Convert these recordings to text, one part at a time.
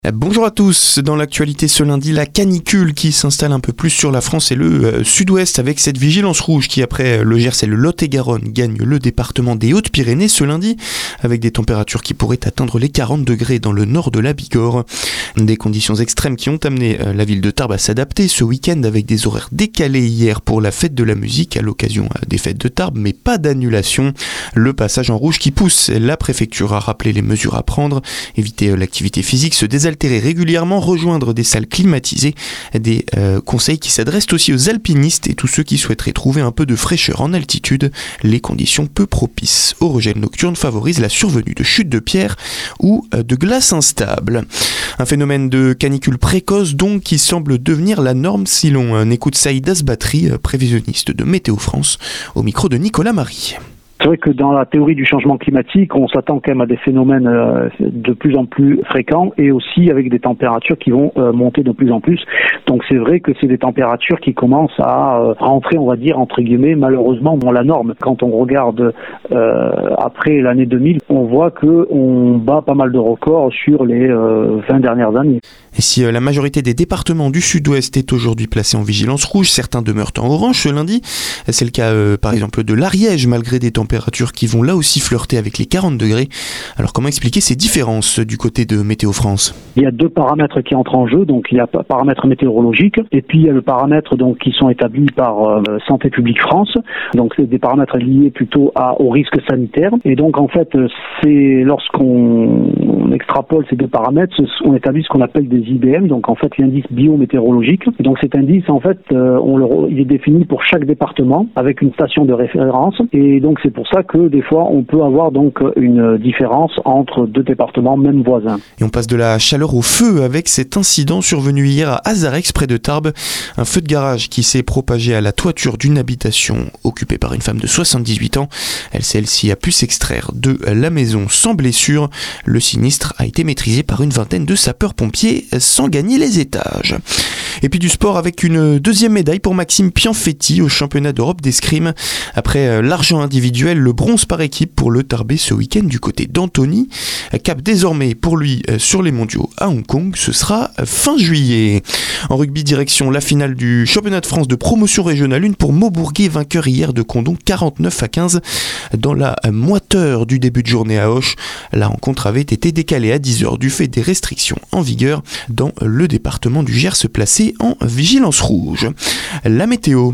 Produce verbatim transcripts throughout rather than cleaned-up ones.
Bonjour à tous, dans l'actualité ce lundi, la canicule qui s'installe un peu plus sur la France et le euh, sud-ouest avec cette vigilance rouge qui après le Gers et le Lot-et-Garonne gagne le département des Hautes-Pyrénées ce lundi avec des températures qui pourraient atteindre les quarante degrés dans le nord de la Bigorre. Des conditions extrêmes qui ont amené euh, la ville de Tarbes à s'adapter ce week-end avec des horaires décalés hier pour la fête de la musique à l'occasion euh, des fêtes de Tarbes mais pas d'annulation. Le passage en rouge qui pousse la préfecture à rappeler les mesures à prendre, éviter euh, l'activité physique, se désaltérer régulièrement, rejoindre des salles climatisées, des euh, conseils qui s'adressent aussi aux alpinistes et tous ceux qui souhaiteraient trouver un peu de fraîcheur en altitude. Les conditions peu propices au regel nocturne favorisent la survenue de chutes de pierres ou euh, de glace instable. Un phénomène de canicule précoce donc qui semble devenir la norme si l'on euh, écoute Saïd Asbatri, euh, prévisionniste de Météo France, au micro de Nicolas Marie. C'est vrai que dans la théorie du changement climatique, on s'attend quand même à des phénomènes euh, de plus en plus fréquents et aussi avec des températures qui vont euh, monter de plus en plus. Donc c'est vrai que c'est des températures qui commencent à euh, rentrer, on va dire, entre guillemets, malheureusement dans la norme. Quand on regarde euh, après l'année deux mille, on voit qu'on bat pas mal de records sur les euh, vingt dernières années. Et si euh, la majorité des départements du sud-ouest est aujourd'hui placée en vigilance rouge, certains demeurent en orange ce lundi. C'est le cas euh, par exemple de l'Ariège, malgré des températures températures qui vont là aussi flirter avec les quarante degrés. Alors comment expliquer ces différences du côté de Météo France ? Il y a deux paramètres qui entrent en jeu, donc il y a le paramètre météorologique et puis il y a le paramètre donc qui sont établis par euh, Santé publique France. Donc c'est des paramètres liés plutôt à, au risque sanitaire. Et donc en fait c'est lorsqu'on extrapole ces deux paramètres, on établit ce qu'on appelle des I B M, donc en fait l'indice biométéorologique. Et donc cet indice en fait euh, on le, il est défini pour chaque département avec une station de référence. Et donc c'est pour C'est pour ça que des fois on peut avoir donc une différence entre deux départements même voisins. Et on passe de la chaleur au feu avec cet incident survenu hier à Azarex près de Tarbes. Un feu de garage qui s'est propagé à la toiture d'une habitation occupée par une femme de soixante-dix-huit ans. Elle, celle-ci a pu s'extraire de la maison sans blessure. Le sinistre a été maîtrisé par une vingtaine de sapeurs-pompiers sans gagner les étages. Et puis du sport avec une deuxième médaille pour Maxime Pianfetti au championnat d'Europe d'escrime. Après l'argent individuel, le bronze par équipe pour le Tarbais ce week-end du côté d'Antony. Cap désormais pour lui sur les mondiaux à Hong Kong, ce sera fin juillet. En rugby, direction la finale du championnat de France de promotion régionale un pour Maubourguet, vainqueur hier de Condom quarante-neuf à quinze dans la moiteur du début de journée à Auch. La rencontre avait été décalée à dix heures du fait des restrictions en vigueur dans le département du Gers placé en vigilance rouge. La météo.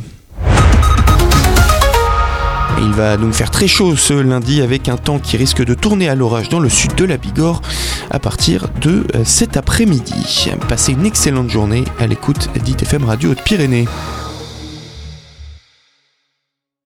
Il va donc faire très chaud ce lundi avec un temps qui risque de tourner à l'orage dans le sud de la Bigorre à partir de cet après-midi. Passez une excellente journée à l'écoute d'I T F M Radio Hautes-Pyrénées.